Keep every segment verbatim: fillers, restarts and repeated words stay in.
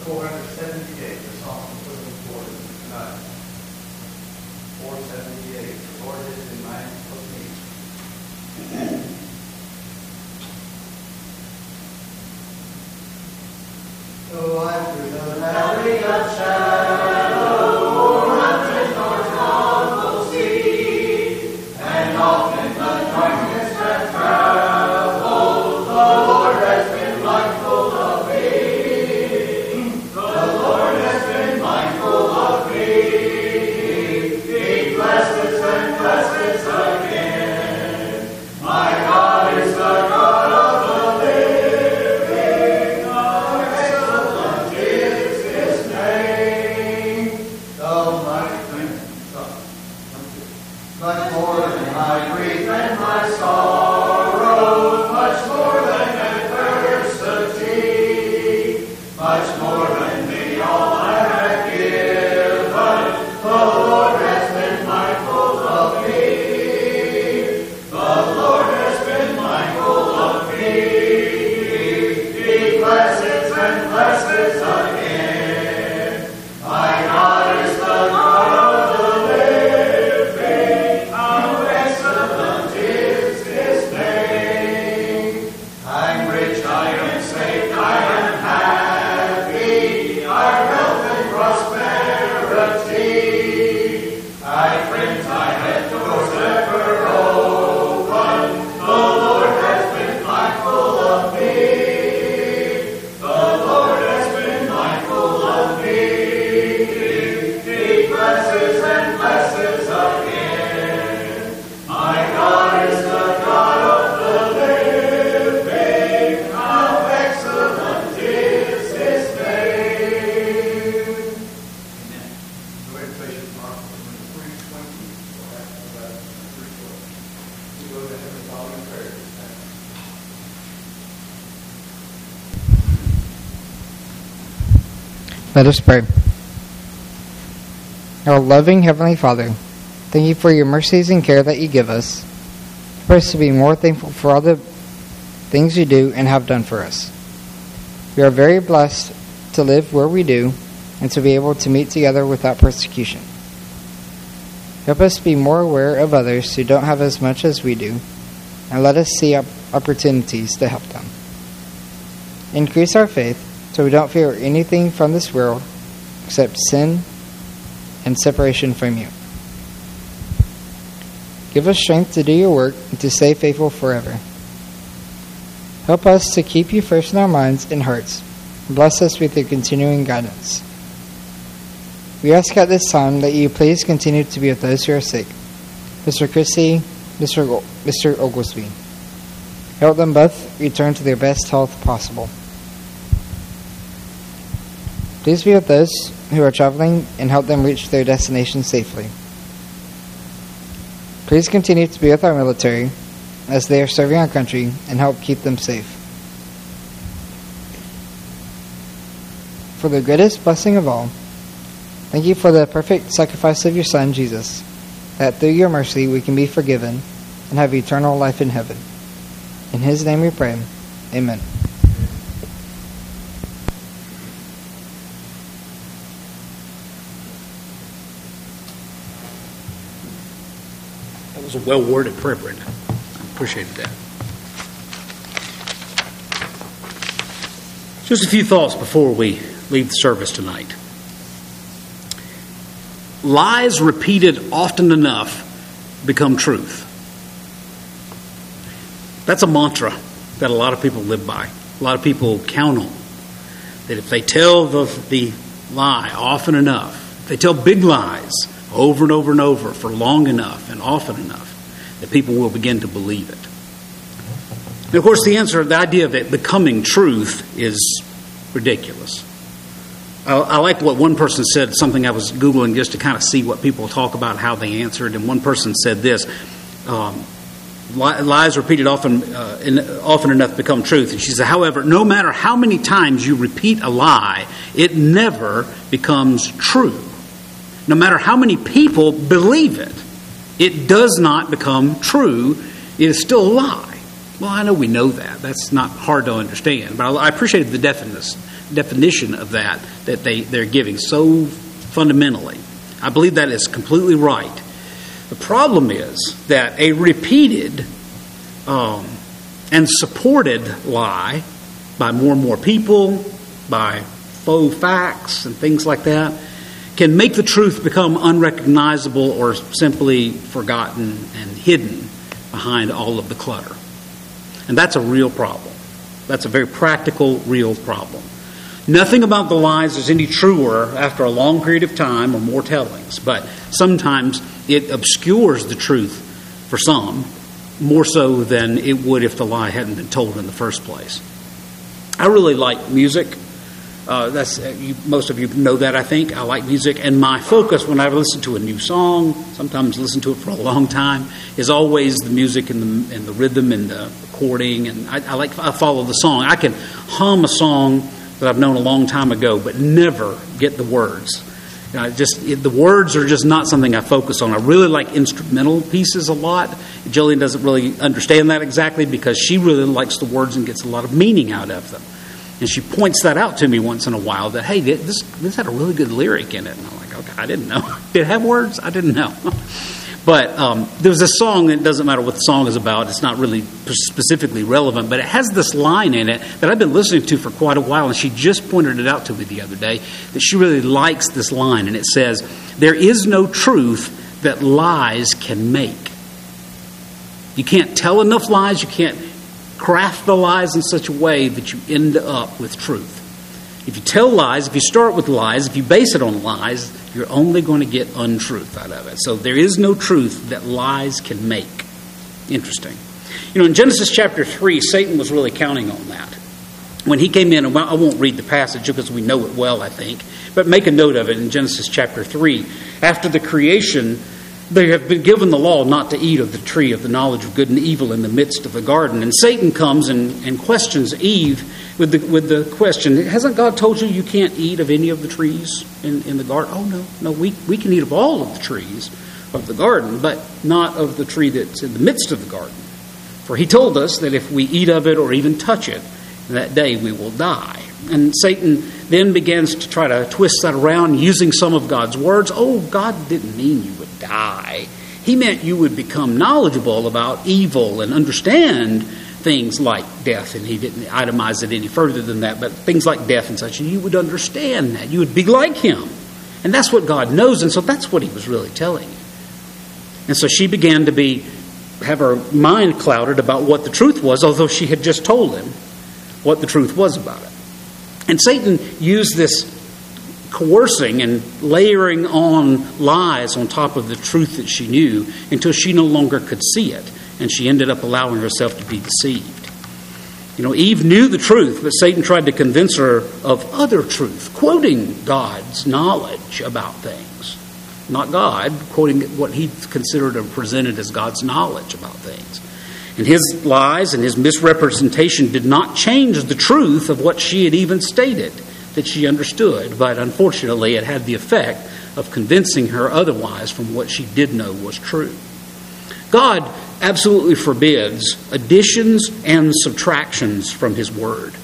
four hundred seventy-eight, the song we're looking for tonight. four seventy-eight, the Lord has been mindful of me. So I through the valley of shadow, mountain or cloud will see, and often the darkness hath traveled, the Lord has been mindful of me. The Lord has been mindful of me. He blesses and blesses again. My God is the God of the living. How excellent is His name. Oh, my friend, much more than my grief and my sorrow, much more than adversity, much more than me all I have given, the Lord has been mindful of me. The Lord has been mindful of me. He blesses and blesses again. My God is the God of the living. How excellent is His name. I'm rich, I am saved, I am happy. I health and prosperity. I friends, I had doors ever open. The Lord has been mindful of me. The Lord has been mindful of me. He blesses and blesses again. My God is the God of the living. How excellent is His name. Amen. Go ahead and place your mark on three twenty. We'll have to go back to three twelve. We go to Heavenly Father in prayer. Let us pray. Our loving Heavenly Father, thank you for your mercies and care that you give us. Help us to be more thankful for all the things you do and have done for us. We are very blessed to live where we do and to be able to meet together without persecution. Help us be more aware of others who don't have as much as we do, and let us see op- opportunities to help them. Increase our faith so we don't fear anything from this world except sin and separation from you. Give us strength to do your work and to stay faithful forever. Help us to keep you first in our minds and hearts. And bless us with your continuing guidance. We ask at this time that you please continue to be with those who are sick. Mister Christie, Mister Go- Mister Oglesby. Help them both return to their best health possible. Please be with those who are traveling and help them reach their destination safely. Please continue to be with our military as they are serving our country and help keep them safe. For the greatest blessing of all, thank you for the perfect sacrifice of your Son, Jesus, that through your mercy we can be forgiven and have eternal life in heaven. In His name we pray. Amen. That was a well-worded prayer, Brenda. I appreciated that. Just a few thoughts before we leave the service tonight. Lies repeated often enough become truth. That's a mantra that a lot of people live by. A lot of people count on. That if they tell the, the lie often enough, if they tell big lies over and over and over for long enough and often enough, that people will begin to believe it. And of course, the answer, the idea of it becoming truth is ridiculous. I, I like what one person said, something I was Googling just to kind of see what people talk about, how they answered. And one person said this, um, lies repeated often uh, in, often enough become truth. And she said, however, no matter how many times you repeat a lie, it never becomes true. No matter how many people believe it, it does not become true. It is still a lie. Well, I know we know that. That's not hard to understand. But I appreciated the definition of that that they, they're giving so fundamentally. I believe that is completely right. The problem is that a repeated um, and supported lie by more and more people, by faux facts and things like that, can make the truth become unrecognizable or simply forgotten and hidden behind all of the clutter. And that's a real problem. That's a very practical, real problem. Nothing about the lies is any truer after a long period of time or more tellings, but sometimes it obscures the truth for some, more so than it would if the lie hadn't been told in the first place. I really like music. Uh, that's uh, you, most of you know that, I think. I like music, and my focus when I listen to a new song, sometimes listen to it for a long time, is always the music and the, and the rhythm and the recording. And I, I like I follow the song. I can hum a song that I've known a long time ago, but never get the words. You know, just it, the words are just not something I focus on. I really like instrumental pieces a lot. Jillian doesn't really understand that exactly because she really likes the words and gets a lot of meaning out of them. And she points that out to me once in a while that, hey, this this had a really good lyric in it. And I'm like, okay, I didn't know. Did it have words? I didn't know. But um, there's a song, and it doesn't matter what the song is about. It's not really specifically relevant, but it has this line in it that I've been listening to for quite a while, and she just pointed it out to me the other day, that she really likes this line, and it says, there is no truth that lies can make. You can't tell enough lies, you can't craft the lies in such a way that you end up with truth. If you tell lies, if you start with lies, if you base it on lies, you're only going to get untruth out of it. So there is no truth that lies can make. Interesting. You know, in Genesis chapter three, Satan was really counting on that. When he came in, and I won't read the passage because we know it well, I think, but make a note of it in Genesis chapter three. After the creation, they have been given the law not to eat of the tree of the knowledge of good and evil in the midst of the garden. And Satan comes and, and questions Eve with the with the question, hasn't God told you you can't eat of any of the trees in, in the garden? Oh, no, no, we, we can eat of all of the trees of the garden, but not of the tree that's in the midst of the garden. For he told us that if we eat of it or even touch it, that day we will die. And Satan then begins to try to twist that around using some of God's words. Oh, God didn't mean you would die. He meant you would become knowledgeable about evil and understand things like death. And he didn't itemize it any further than that, but things like death and such. And you would understand that. You would be like him. And that's what God knows. And so that's what he was really telling you. And so she began to be have her mind clouded about what the truth was, although she had just told him what the truth was about it. And Satan used this coercing and layering on lies on top of the truth that she knew until she no longer could see it. And she ended up allowing herself to be deceived. You know, Eve knew the truth, but Satan tried to convince her of other truth, quoting God's knowledge about things. Not God, quoting what he considered or presented as God's knowledge about things. And his lies and his misrepresentation did not change the truth of what she had even stated that she understood. But unfortunately, it had the effect of convincing her otherwise from what she did know was true. God absolutely forbids additions and subtractions from his word.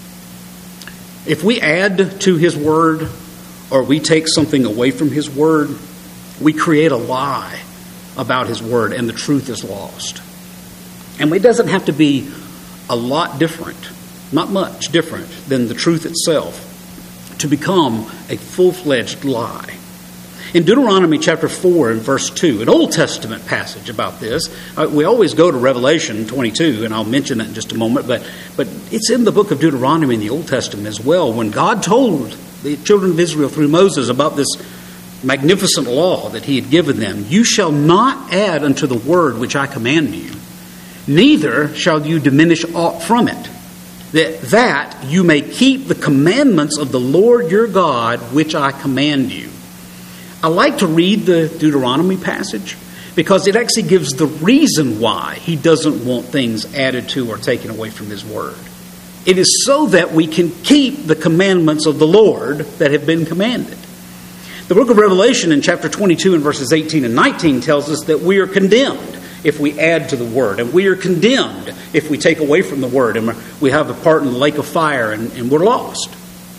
If we add to his word or we take something away from his word, we create a lie about his word and the truth is lost. And it doesn't have to be a lot different, not much different than the truth itself to become a full-fledged lie. In Deuteronomy chapter four and verse two, an Old Testament passage about this, uh, we always go to Revelation twenty-two, and I'll mention that in just a moment, but, but it's in the book of Deuteronomy in the Old Testament as well, when God told the children of Israel through Moses about this magnificent law that he had given them. You shall not add unto the word which I command you, neither shall you diminish aught from it, that, that you may keep the commandments of the Lord your God which I command you. I like to read the Deuteronomy passage because it actually gives the reason why he doesn't want things added to or taken away from his word. It is so that we can keep the commandments of the Lord that have been commanded. The book of Revelation in chapter twenty-two and verses eighteen and nineteen tells us that we are condemned if we add to the word, and we are condemned if we take away from the word, and we have a part in the lake of fire, and, and we're lost.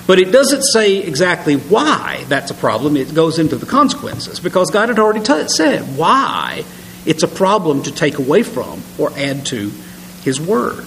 But it doesn't say exactly why that's a problem. It goes into the consequences, because God had already t- said why it's a problem to take away from or add to His Word.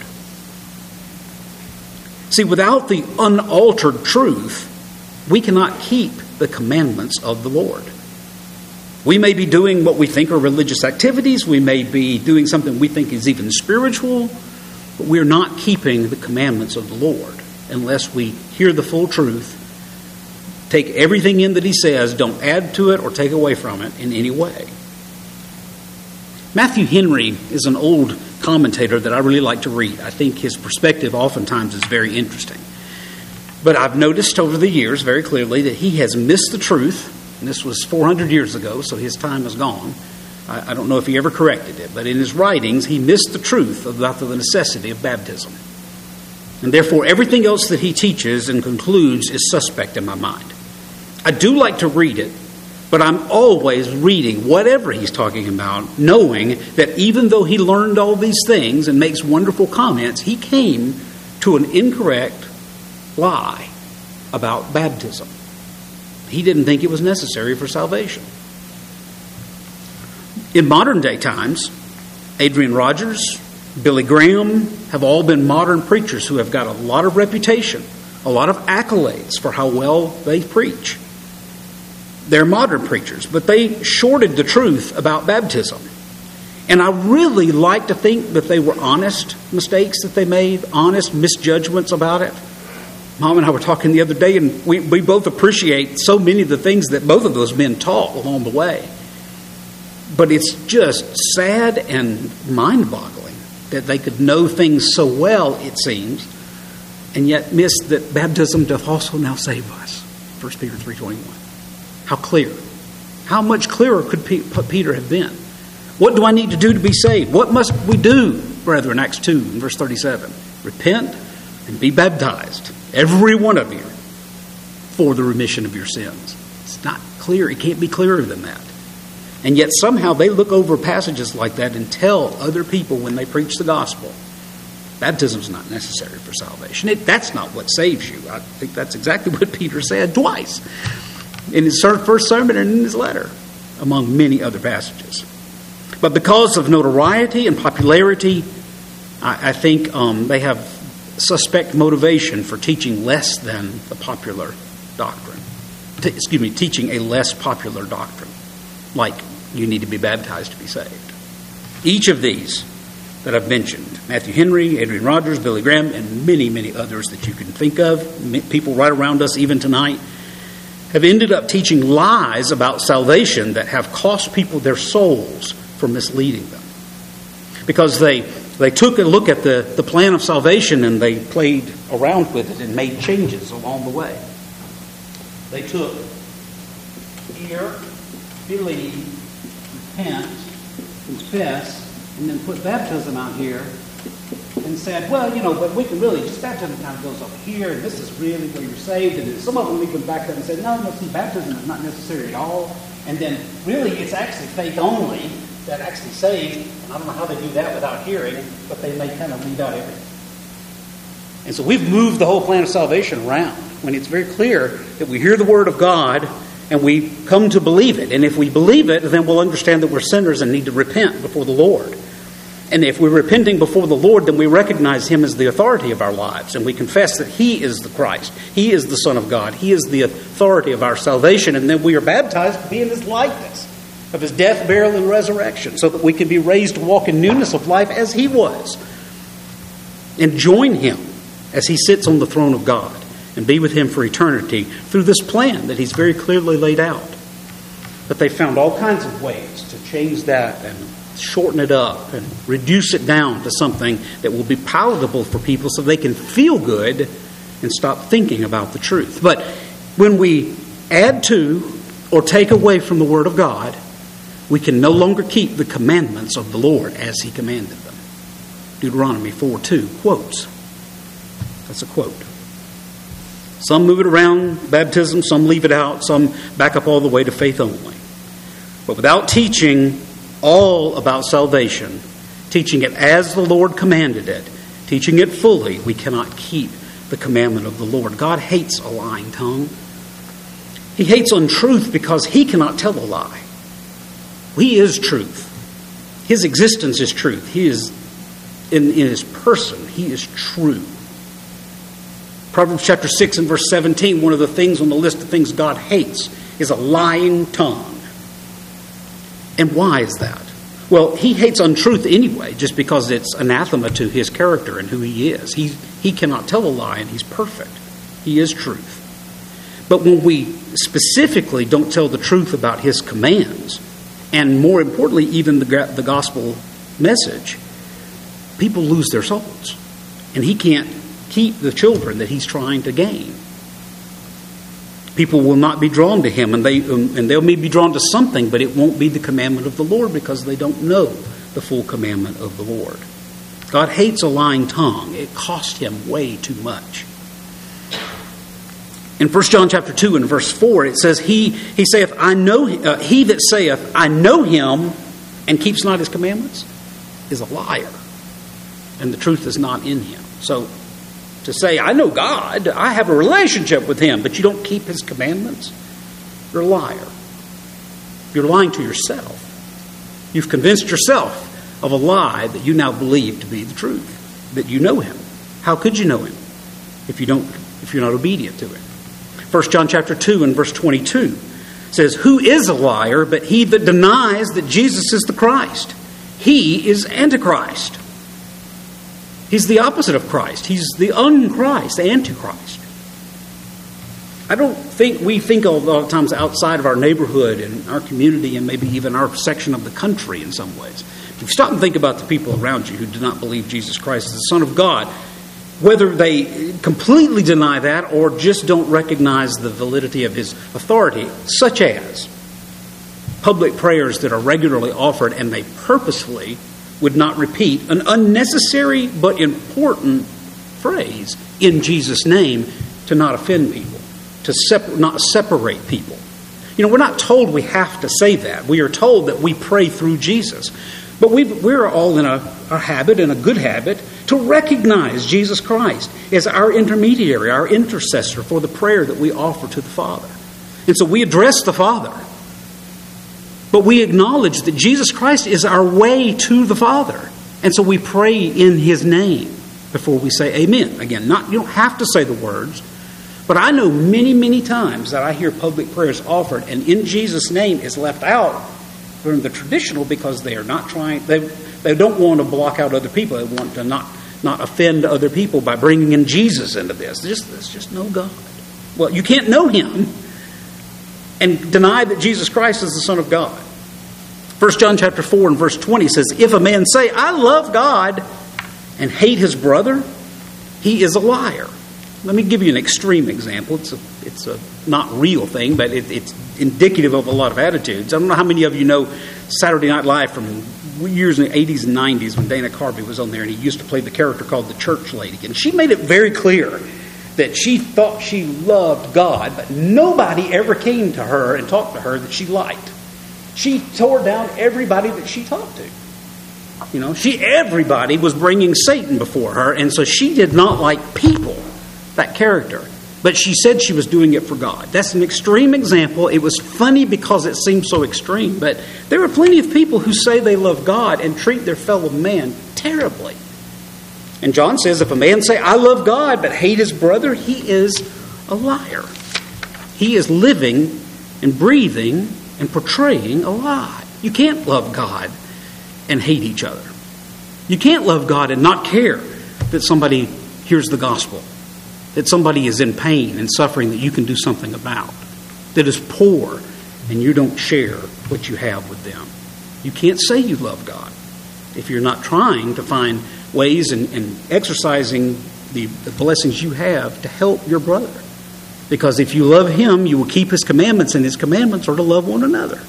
See, without the unaltered truth, we cannot keep the commandments of the Lord. We may be doing what we think are religious activities. We may be doing something we think is even spiritual, but we're not keeping the commandments of the Lord unless we hear the full truth, take everything in that He says, don't add to it or take away from it in any way. Matthew Henry is an old commentator that I really like to read. I think his perspective oftentimes is very interesting. But I've noticed over the years very clearly that he has missed the truth. And this was four hundred years ago, so his time is gone. I, I don't know if he ever corrected it, but in his writings, he missed the truth about the necessity of baptism. And therefore, everything else that he teaches and concludes is suspect in my mind. I do like to read it, but I'm always reading whatever he's talking about, knowing that even though he learned all these things and makes wonderful comments, he came to an incorrect lie about baptism. He didn't think it was necessary for salvation. In modern day times, Adrian Rogers, Billy Graham have all been modern preachers who have got a lot of reputation, a lot of accolades for how well they preach. They're modern preachers, but they shorted the truth about baptism. And I really like to think that they were honest mistakes that they made, honest misjudgments about it. Mom and I were talking the other day, and we, we both appreciate so many of the things that both of those men taught along the way. But it's just sad and mind-boggling that they could know things so well, it seems, and yet miss that baptism doth also now save us. First Peter three twenty-one. How clear. How much clearer could Peter have been? What do I need to do to be saved? What must we do, brethren? Acts two and verse thirty-seven. Repent and be baptized, every one of you, for the remission of your sins. It's not clear. It can't be clearer than that. And yet somehow they look over passages like that and tell other people when they preach the gospel, baptism is not necessary for salvation. It, that's not what saves you. I think that's exactly what Peter said twice in his first sermon and in his letter, among many other passages. But because of notoriety and popularity, I, I think um, they have suspect motivation for teaching less than the popular doctrine. T- excuse me, teaching a less popular doctrine, like you need to be baptized to be saved. Each of these that I've mentioned, Matthew Henry, Adrian Rogers, Billy Graham, and many, many others that you can think of, people right around us even tonight, have ended up teaching lies about salvation that have cost people their souls for misleading them. Because they they took a look at the, the plan of salvation and they played around with it and made changes along the way. They took hear, believe, repent, confess, and then put baptism out here and said, well, you know, but we can really, just baptism kind of goes up here, and this is really where you're saved. And then some of them even backed up and said, no, no, see, baptism is not necessary at all. And then really it's actually faith only that actually saves. And I don't know how they do that without hearing, but they may kind of leave out everything. And so we've moved the whole plan of salvation around when it's very clear that we hear the word of God and we come to believe it. And if we believe it, then we'll understand that we're sinners and need to repent before the Lord. And if we're repenting before the Lord, then we recognize Him as the authority of our lives. And we confess that He is the Christ. He is the Son of God. He is the authority of our salvation. And then we are baptized to be in His likeness, of His death, burial, and resurrection, so that we can be raised to walk in newness of life as He was. And join Him as He sits on the throne of God and be with Him for eternity through this plan that He's very clearly laid out. But they found all kinds of ways to change that and shorten it up and reduce it down to something that will be palatable for people so they can feel good and stop thinking about the truth. But when we add to or take away from the Word of God, we can no longer keep the commandments of the Lord as He commanded them. Deuteronomy four two quotes. That's a quote. Some move it around, baptism, some leave it out, some back up all the way to faith only. But without teaching all about salvation, teaching it as the Lord commanded it, teaching it fully, we cannot keep the commandment of the Lord. God hates a lying tongue. He hates untruth because he cannot tell a lie. He is truth. His existence is truth. He is, in, in his person, he is true. Proverbs chapter six and verse seventeen, one of the things on the list of things God hates is a lying tongue. And why is that? Well, he hates untruth anyway, just because it's anathema to his character and who he is. He, he cannot tell a lie, and he's perfect. He is truth. But when we specifically don't tell the truth about his commands, and more importantly, even the, the gospel message, people lose their souls. And he can't keep the children that he's trying to gain. People will not be drawn to him, and they um, and they'll maybe be drawn to something, but it won't be the commandment of the Lord because they don't know the full commandment of the Lord. God hates a lying tongue. It cost him way too much. In First John chapter two and verse four, it says, He he saith, I know uh, he that saith, I know him, and keeps not his commandments, is a liar, and the truth is not in him. So, to say, I know God, I have a relationship with him, but you don't keep his commandments, you're a liar. You're lying to yourself. You've convinced yourself of a lie that you now believe to be the truth, that you know him. How could you know him if you don't, if you're not obedient to him? First John chapter two and verse twenty-two says, Who is a liar but he that denies that Jesus is the Christ? He is Antichrist. He's the opposite of Christ. He's the unchrist, the Antichrist. I don't think we think a lot of times outside of our neighborhood and our community and maybe even our section of the country in some ways. If you stop and think about the people around you who do not believe Jesus Christ is the Son of God, whether they completely deny that or just don't recognize the validity of his authority, such as public prayers that are regularly offered and they purposefully would not repeat an unnecessary but important phrase in Jesus' name to not offend people, to separ- not separate people. You know, we're not told we have to say that. We are told that we pray through Jesus. But we've, we're all in a, a habit, and a good habit, to recognize Jesus Christ as our intermediary, our intercessor for the prayer that we offer to the Father. And so we address the Father. But we acknowledge that Jesus Christ is our way to the Father. And so we pray in his name before we say amen. Again, not you don't have to say the words. But I know many, many times that I hear public prayers offered and in Jesus' name is left out from the traditional because they are not trying, they, they don't want to block out other people. They want to not, not offend other people by bringing in Jesus into this. There's just, there's just no God. Well, you can't know him and deny that Jesus Christ is the Son of God. First John chapter four and verse twenty says, If a man say, I love God, and hate his brother, he is a liar. Let me give you an extreme example. It's a, it's a not real thing, but it, it's indicative of a lot of attitudes. I don't know how many of you know Saturday Night Live from years in the eighties and nineties when Dana Carvey was on there, and he used to play the character called the church lady. And she made it very clear that she thought she loved God, but nobody ever came to her and talked to her that she liked. She tore down everybody that she talked to. You know, she everybody was bringing Satan before her, and so she did not like people, that character. But she said she was doing it for God. That's an extreme example. It was funny because it seemed so extreme, but there are plenty of people who say they love God and treat their fellow man terribly. And John says, if a man say, I love God, but hate his brother, he is a liar. He is living and breathing and portraying a lie. You can't love God and hate each other. You can't love God and not care that somebody hears the gospel, that somebody is in pain and suffering that you can do something about, that is poor and you don't share what you have with them. You can't say you love God if you're not trying to find ways and, and exercising the, the blessings you have to help your brother. Because if you love him, you will keep his commandments, and his commandments are to love one another.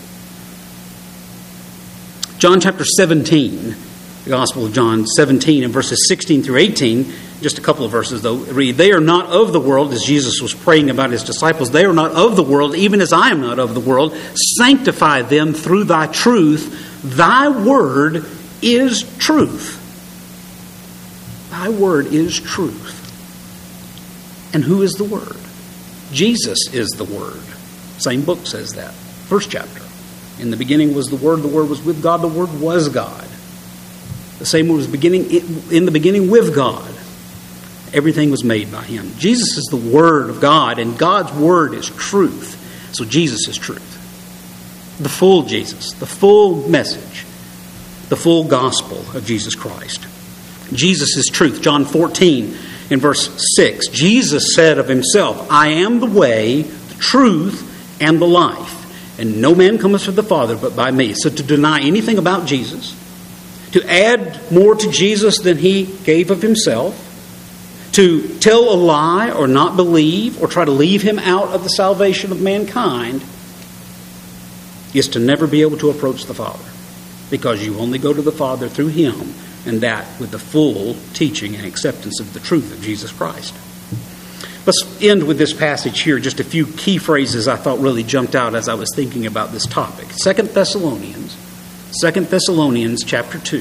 John chapter seventeen, the Gospel of John seventeen and verses sixteen through eighteen, just a couple of verses though, read, They are not of the world, as Jesus was praying about his disciples. They are not of the world, even as I am not of the world. Sanctify them through thy truth. Thy word is truth. Thy word is truth. And who is the Word? Jesus is the Word. Same book says that. First chapter. In the beginning was the Word. The Word was with God. The Word was God. The same Word was beginning in the beginning with God. Everything was made by Him. Jesus is the Word of God, and God's Word is truth. So Jesus is truth. The full Jesus, the full message, the full gospel of Jesus Christ. Jesus is truth. John fourteen in verse six, Jesus said of Himself, I am the way, the truth, and the life. And no man cometh to the Father but by me. So to deny anything about Jesus, to add more to Jesus than He gave of Himself, to tell a lie or not believe or try to leave Him out of the salvation of mankind, is to never be able to approach the Father, because you only go to the Father through Him, and that with the full teaching and acceptance of the truth of Jesus Christ. Let's end with this passage here, just a few key phrases I thought really jumped out as I was thinking about this topic. Second Thessalonians, Second Thessalonians chapter two.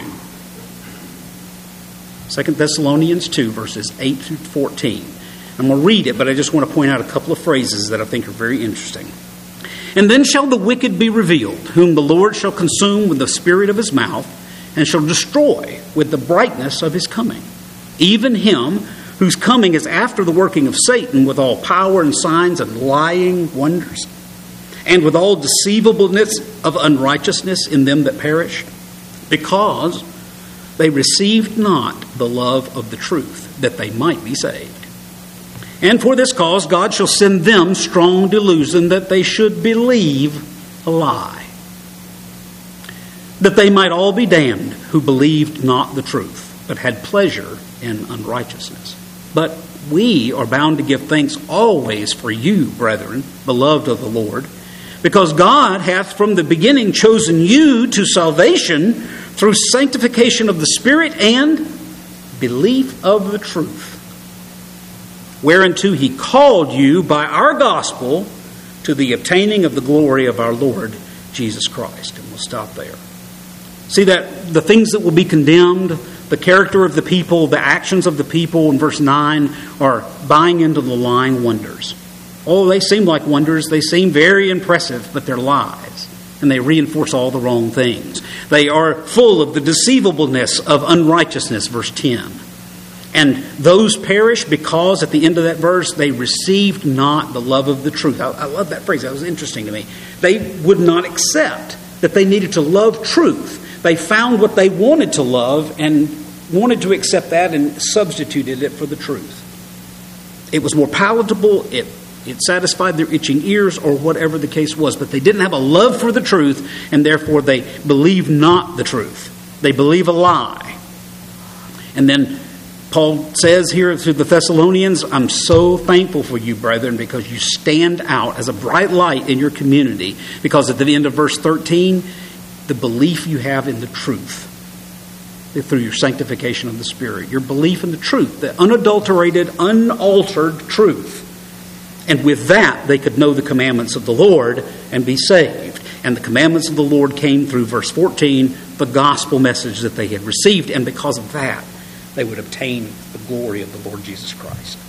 Second Thessalonians two, verses eight through fourteen. I'm going to read it, but I just want to point out a couple of phrases that I think are very interesting. And then shall the wicked be revealed, whom the Lord shall consume with the spirit of His mouth, and shall destroy with the brightness of His coming. Even him whose coming is after the working of Satan, with all power and signs and lying wonders, and with all deceivableness of unrighteousness in them that perish, because they received not the love of the truth, that they might be saved. And for this cause God shall send them strong delusion, that they should believe a lie, that they might all be damned who believed not the truth, but had pleasure in unrighteousness. But we are bound to give thanks always for you, brethren, beloved of the Lord, because God hath from the beginning chosen you to salvation through sanctification of the Spirit and belief of the truth, whereunto He called you by our gospel to the obtaining of the glory of our Lord Jesus Christ. And we'll stop there. See that the things that will be condemned, the character of the people, the actions of the people in verse nine are buying into the lying wonders. Oh, they seem like wonders. They seem very impressive, but they're lies. And they reinforce all the wrong things. They are full of the deceivableness of unrighteousness, verse ten. And those perish because, at the end of that verse, they received not the love of the truth. I, I love that phrase. That was interesting to me. They would not accept that they needed to love truth. They found what they wanted to love and wanted to accept that and substituted it for the truth. It was more palatable. It, it satisfied their itching ears, or whatever the case was. But they didn't have a love for the truth, and therefore they believe not the truth. They believe a lie. And then Paul says here to the Thessalonians, I'm so thankful for you, brethren, because you stand out as a bright light in your community. Because at the end of verse thirteen, the belief you have in the truth through your sanctification of the Spirit, your belief in the truth, the unadulterated, unaltered truth. And with that, they could know the commandments of the Lord and be saved. And the commandments of the Lord came through, verse fourteen, the gospel message that they had received. And because of that, they would obtain the glory of the Lord Jesus Christ.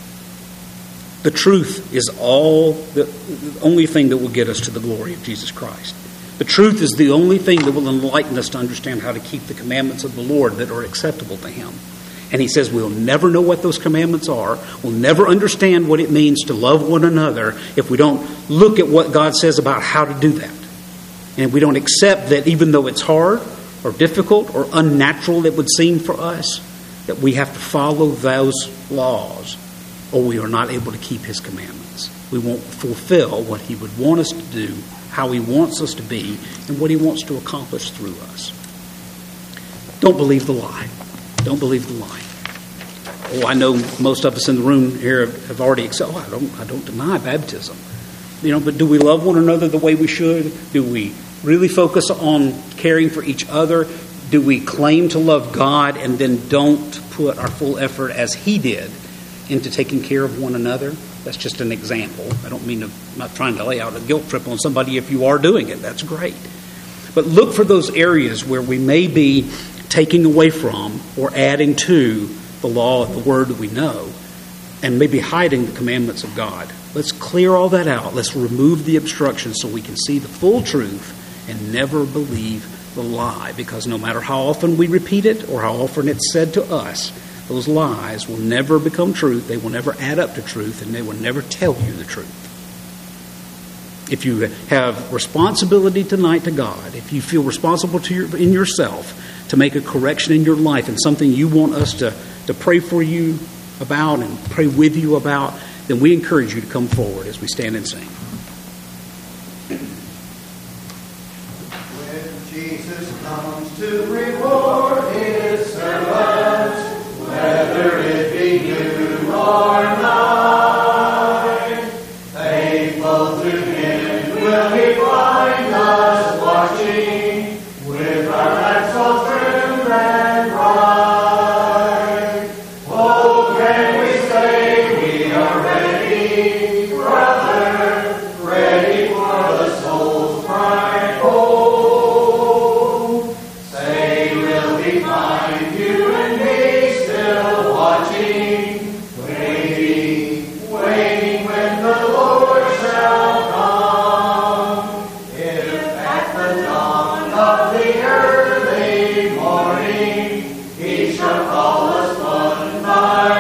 The truth is all the, the only thing that will get us to the glory of Jesus Christ. The truth is the only thing that will enlighten us to understand how to keep the commandments of the Lord that are acceptable to Him. And He says we'll never know what those commandments are. We'll never understand what it means to love one another if we don't look at what God says about how to do that. And if we don't accept that, even though it's hard or difficult or unnatural it would seem for us, that we have to follow those laws, or we are not able to keep His commandments. We won't fulfill what He would want us to do, how He wants us to be, and what He wants to accomplish through us. Don't believe the lie. Don't believe the lie. Oh, I know most of us in the room here have already accepted, oh, I don't, I don't deny baptism. You know, but do we love one another the way we should? Do we really focus on caring for each other? Do we claim to love God and then don't put our full effort, as He did, into taking care of one another? That's just an example. I don't mean to, I'm not trying to lay out a guilt trip on somebody if you are doing it. That's great. But look for those areas where we may be taking away from or adding to the law of the Word that we know, and maybe hiding the commandments of God. Let's clear all that out. Let's remove the obstruction so we can see the full truth and never believe the lie. Because no matter how often we repeat it or how often it's said to us, those lies will never become truth. They will never add up to truth, and they will never tell you the truth. If you have responsibility tonight to God, if you feel responsible to your, in yourself to make a correction in your life and something you want us to, to pray for you about and pray with you about, then we encourage you to come forward as we stand and sing. When Jesus comes to reward his servants, whether it be new or night, faithful to him will he find us watching with our lamps all trimmed and bright. Oh, can we say we are ready, brother, ready for the soul's bride home? Say, will he find you and me still watching, waiting, waiting when the Lord shall come? If at the dawn of the early morning he shall call us one by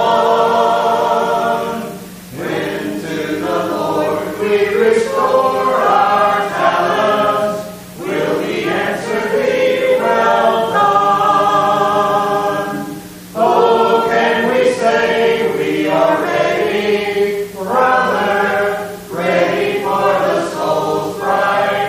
one, when to the Lord we restore our talents, will he answer thee, well done? Oh, can we say we are ready, brother, ready for the soul's bride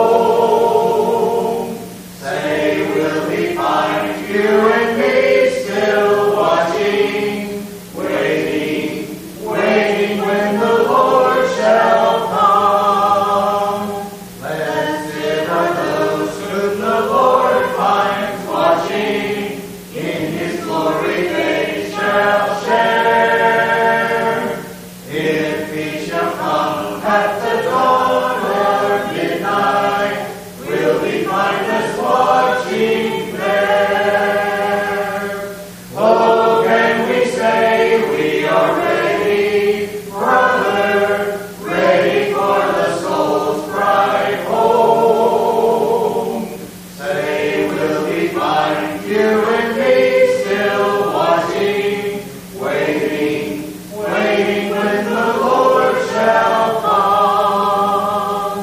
home? Say, will he find you and me still watching, waiting, waiting when the Lord shall come? Blessed are those whom the Lord finds watching, in his glory they shall share. If he shall come at the dawn or midnight, will he find us watching there? Oh, can we say we are ready, brother, ready for the soul's bride home? Say, will he find you and me still watching, waiting, waiting when the Lord shall come?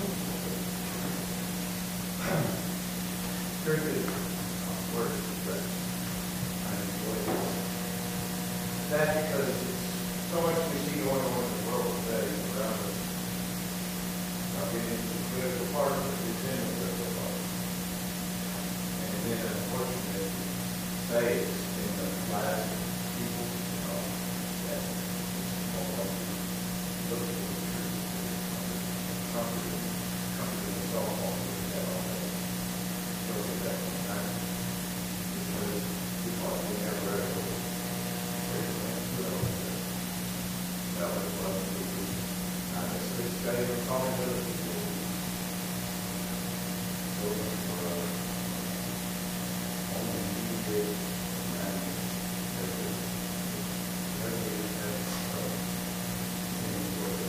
Very good words of prayer. I enjoy it. That's because it's so much we see going on in the world today around us. Now, getting into the political part of it, it's in the political part. And then, unfortunately, say it's in the last people, you know, that all of us look for the truth, comfort, comfort us all, all of that, all that. So that time, because because we never ever that was what we do. Not necessarily study or calling other people. So for us, only you did, and that is really that of any word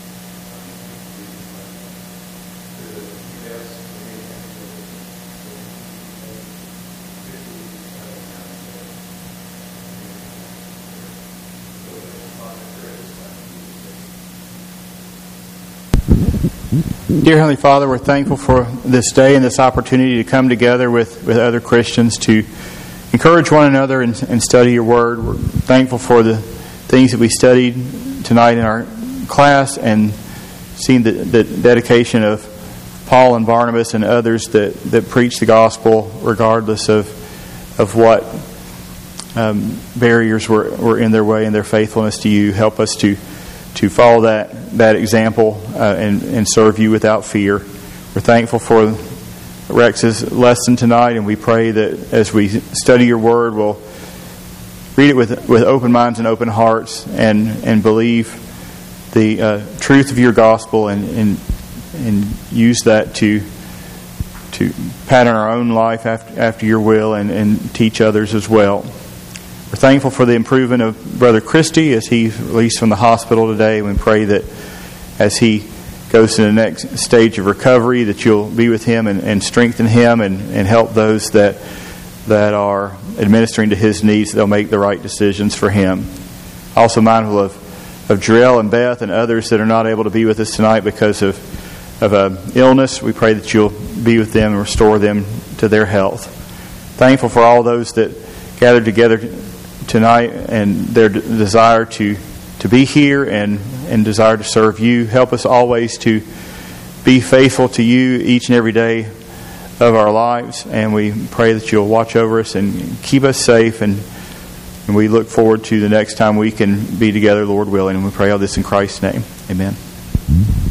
the yes, we have to Dear Heavenly Father, we're thankful for this day and this opportunity to come together with, with other Christians to encourage one another and, and study your Word. We're thankful for the things that we studied tonight in our class and seeing the, the dedication of Paul and Barnabas and others that, that preach the gospel regardless of of what um, barriers were, were in their way and their faithfulness to you. Help us to to follow that that example uh, and, and serve you without fear. We're thankful for Rex's lesson tonight, and we pray that as we study your word, we'll read it with with open minds and open hearts, and and believe the uh, truth of your gospel, and, and and use that to to pattern our own life after after your will, and, and teach others as well. We're thankful for the improvement of Brother Christie as he's released from the hospital today. We pray that as he goes to the next stage of recovery, that you'll be with him and, and strengthen him and, and help those that that are administering to his needs, that they'll make the right decisions for him. Also mindful of, of Jarrell and Beth and others that are not able to be with us tonight because of, of an illness. We pray that you'll be with them and restore them to their health. Thankful for all those that gathered together tonight and their d- desire to, to be here and, and desire to serve you. Help us always to be faithful to you each and every day of our lives, and we pray that you'll watch over us and keep us safe, and, and we look forward to the next time we can be together, Lord willing, and we pray all this in Christ's name. Amen.